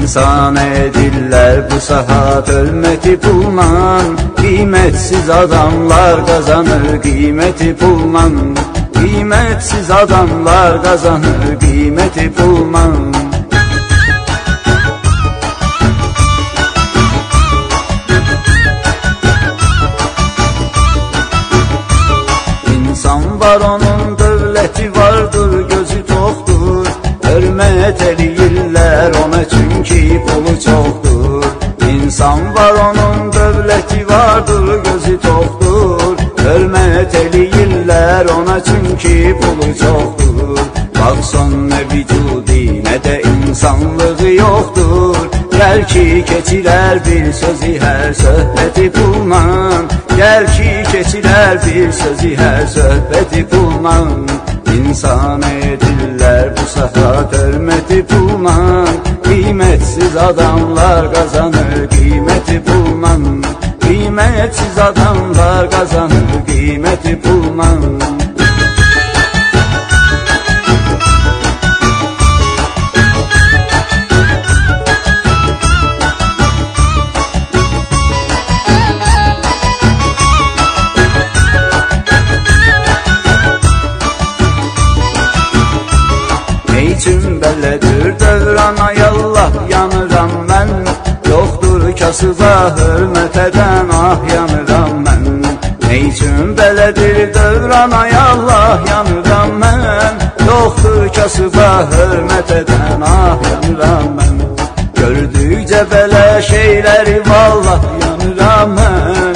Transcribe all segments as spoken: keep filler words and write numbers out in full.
İnsan edirlər bu saat hörməti pulla, qiymətsiz adamlar qazanır qiyməti pulla, qiymətsiz adamlar qazanır qiyməti pulla. İnsan var, onun dövləti vardır, gözü toxdur, hörmət eləyirlər ona çünki pulu çoxdur. İnsan var, onun dövləti vardır, gözü toxdur, hörmət eləyirlər ona çünki pulu çoxdur. Baxsan nə vücudi, nə də insanlığı yoxdur, gəl ki keçirər bir sözü hər söhbəti pulla, gəl ki keçirər bir sözü hər söhbəti pulla. İnsan edirlər bu saat hörməti pulla, qiymətsiz adamlar qazanır qiyməti pulla, qiymətsiz adamlar qazanır qiyməti pulla. Neyçün belədir dövran, ay Allah yanıram mən, yoxdur kasıba hörmət edən, ah yanıram mən. Neyçün belədir dövran, ay Allah yanıram mən, yoxdur kasıba hörmət edən, ah yanıram mən. Gördükcə belə şeyləri vallah yanıram mən,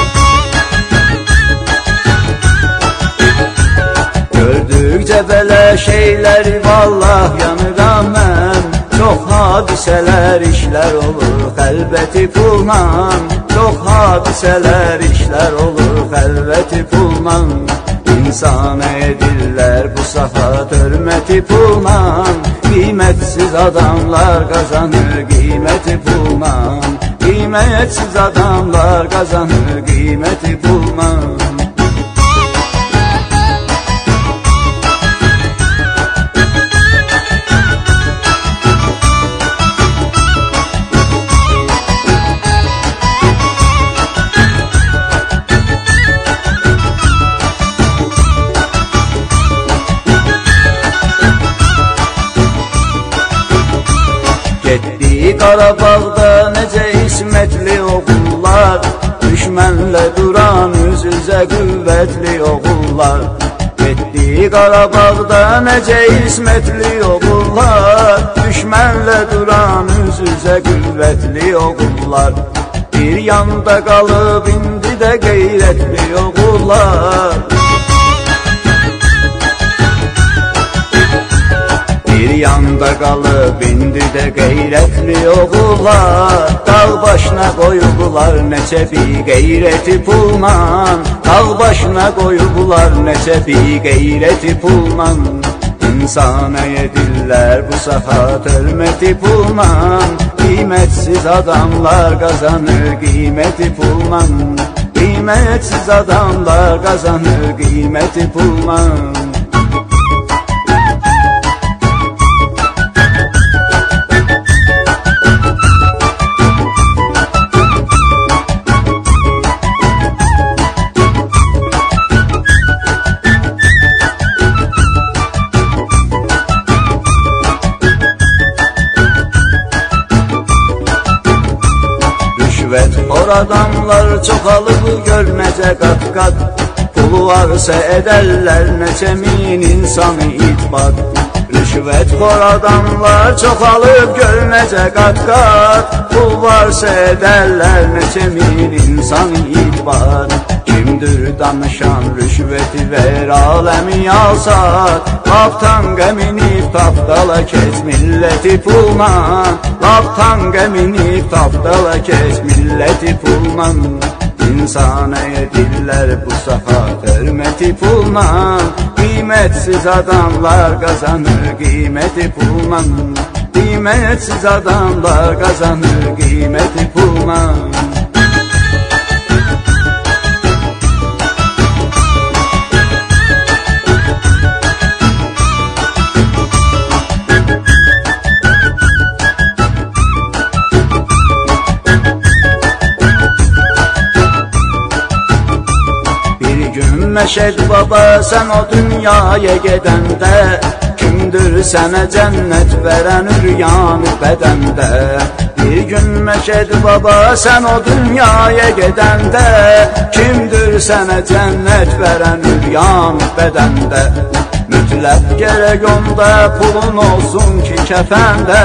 gördükcə belə şeyləri vallah yanıram mən. Çox hadisələr işlər olur xəlvəti pulla, çox hadisələr işlər olur xəlvəti pulla. İnsan edirlər bu saat hörməti pulla, qiymətsiz adamlar qazanır qiyməti pulla, qiymətsiz adamlar qazanır qiyməti pulla. Getdi Qarabağda necə ismətli oğullar, düşmənlə duran üz-üzə qüvvətli oğullar. Getdi Qarabağda necə ismətli oğullar, düşmənlə duran üz-üzə qüvvətli oğullar. Bir yanda qalıb indi də qeyrətli oğullar, bir yanda qalıb indi də qeyrətli oğullar. Dağ başına qoyublar neçə bir qeyrəti pulla, dağ başına qoyublar neçə bir qeyrəti pulla. İnsan edirlər bu saat hörməti pulla, qiymətsiz adamlar qazanır qiyməti pulla, qiymətsiz adamlar qazanır qiyməti pulla. Rüşvətxor adamlar çoxalıb gör necə qat-qat, pulu varsa edərlər neçə min insanı itbad. Rüşvətxor adamlar çoxalıb gör necə qat-qat, pul varsa edərlər neçə min insanı itbad. Kimdir danışan rüşvəti ver aləmi alsat, laftan qəmini tapdala keç milləti pulla, laftan qəmini tapdala keç milləti pulla. İnsan edirlər bu saat hörməti pulla, qiymətsiz adamlar qazanır qiyməti pulla, qiymətsiz adamlar qazanır qiyməti pulla. Məşəd baba sən o dünyaya gedəndə, kimdir sənə cənnət verən üryan bədəndə? Bir gün Məşəd baba sən o dünyaya gedəndə, kimdir sənə cənnət verən üryan bədəndə? Mütləq gərək onda pulun olsun ki kəfəndə.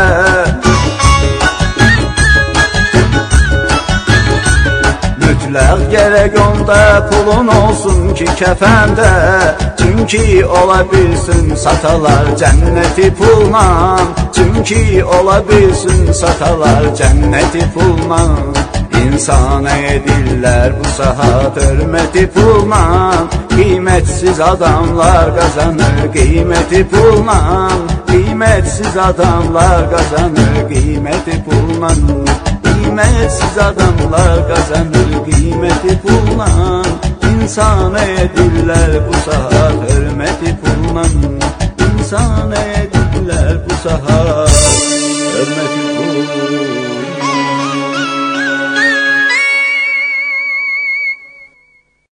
Mütləq gərək onda pulun olsun ki kəfəndə. Çünki ola bilsin satalar cənnəti pulla, çünki ola bilsin satalar cənnəti pulla. İnsana edirlər bu saat hörməti pulla, qiymətsiz adamlar qazanır qiyməti pulla, qiymətsiz adamlar qazanır qiyməti pulla, qiymətsiz adamlar qazanır qiyməti pulla. İnsana edirlər bu saat hörməti pulla, insana edirlər bu saat